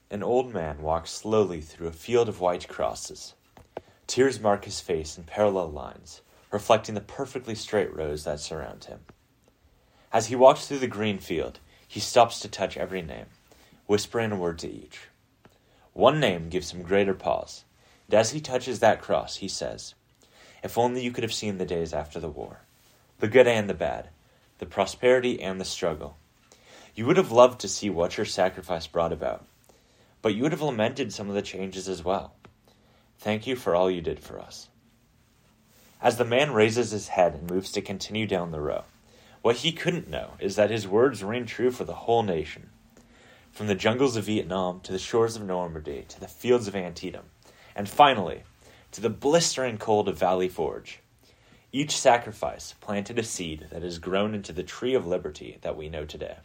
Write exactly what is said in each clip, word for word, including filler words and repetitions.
An old man walks slowly through a field of white crosses. Tears mark his face in parallel lines, reflecting the perfectly straight rows that surround him. As he walks through the green field, he stops to touch every name, whispering a word to each. One name gives him greater pause, and as he touches that cross, he says, "If only you could have seen the days after the war, the good and the bad, the prosperity and the struggle. You would have loved to see what your sacrifice brought about, but you would have lamented some of the changes as well. Thank you for all you did for us." As the man raises his head and moves to continue down the row, what he couldn't know is that his words ring true for the whole nation. From the jungles of Vietnam to the shores of Normandy to the fields of Antietam, and finally, to the blistering cold of Valley Forge, each sacrifice planted a seed that has grown into the tree of liberty that we know today.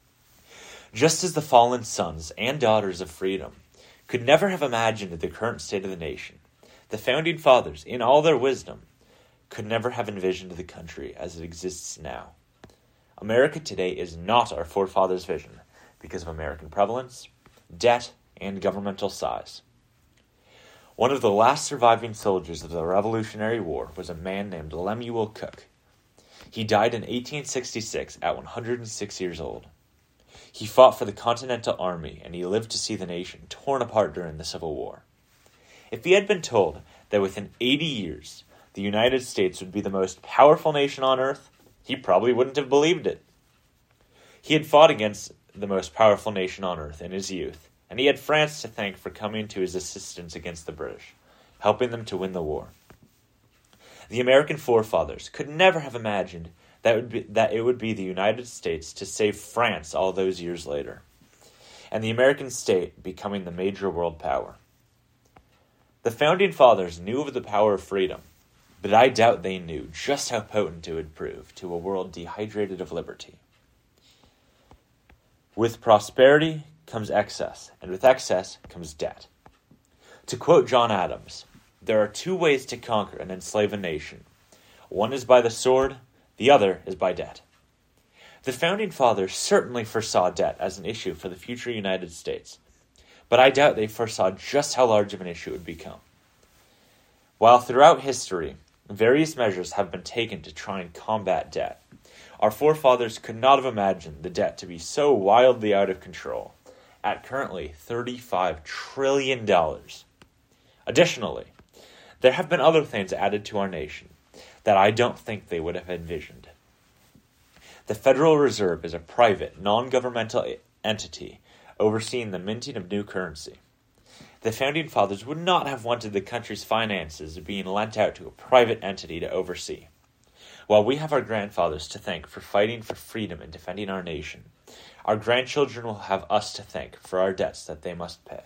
Just as the fallen sons and daughters of freedom could never have imagined the current state of the nation, the Founding Fathers, in all their wisdom, could never have envisioned the country as it exists now. America today is not our forefathers' vision because of American prevalence, debt, and governmental size. One of the last surviving soldiers of the Revolutionary War was a man named Lemuel Cook. He died in eighteen sixty-six at one hundred six years old. He fought for the Continental Army, and he lived to see the nation torn apart during the Civil War. If he had been told that within eighty years the United States would be the most powerful nation on earth, he probably wouldn't have believed it. He had fought against the most powerful nation on earth in his youth, and he had France to thank for coming to his assistance against the British, helping them to win the war. The American forefathers could never have imagined that, would be, that it would be the United States to save France all those years later, and the American state becoming the major world power. The Founding Fathers knew of the power of freedom, but I doubt they knew just how potent it would prove to a world dehydrated of liberty. With prosperity comes excess, and with excess comes debt. To quote John Adams, "There are two ways to conquer and enslave a nation. One is by the sword, the other is by debt." The Founding Fathers certainly foresaw debt as an issue for the future United States, but I doubt they foresaw just how large of an issue it would become. While throughout history, various measures have been taken to try and combat debt, our forefathers could not have imagined the debt to be so wildly out of control, at currently thirty-five trillion dollars. Additionally, there have been other things added to our nation that I don't think they would have envisioned. The Federal Reserve is a private, non-governmental entity overseeing the minting of new currency. The Founding Fathers would not have wanted the country's finances being lent out to a private entity to oversee. While we have our grandfathers to thank for fighting for freedom and defending our nation, our grandchildren will have us to thank for our debts that they must pay.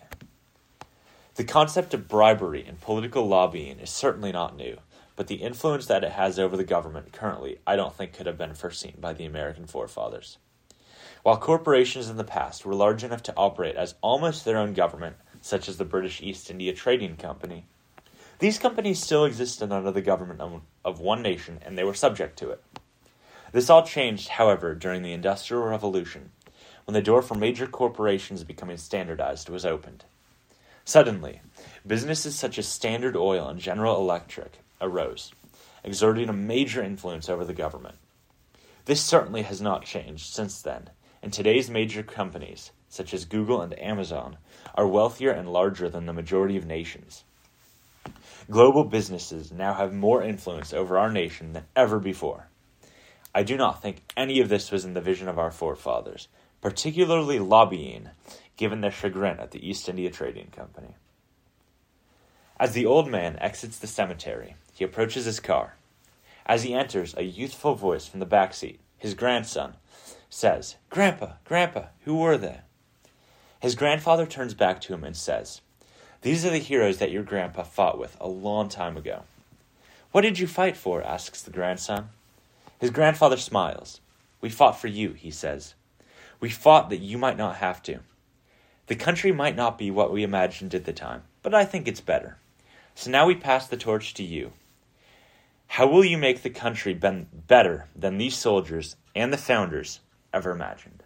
The concept of bribery and political lobbying is certainly not new, but the influence that it has over the government currently I don't think could have been foreseen by the American forefathers. While corporations in the past were large enough to operate as almost their own government, such as the British East India Trading Company, these companies still existed under the government of, of one nation, and they were subject to it. This all changed, however, during the Industrial Revolution, when the door for major corporations becoming standardized was opened. Suddenly, businesses such as Standard Oil and General Electric arose, exerting a major influence over the government. This certainly has not changed since then, and today's major companies, such as Google and Amazon, are wealthier and larger than the majority of nations. Global businesses now have more influence over our nation than ever before. I do not think any of this was in the vision of our forefathers, particularly lobbying, given their chagrin at the East India Trading Company. As the old man exits the cemetery, he approaches his car. As he enters, a youthful voice from the back seat, his grandson, says, "Grandpa, Grandpa, who were they?" His grandfather turns back to him and says, "These are the heroes that your grandpa fought with a long time ago." "What did you fight for?" asks the grandson. His grandfather smiles. "We fought for you," he says. "We fought that you might not have to. The country might not be what we imagined at the time, but I think it's better. So now we pass the torch to you. How will you make the country ben- better than these soldiers and the founders ever imagined?"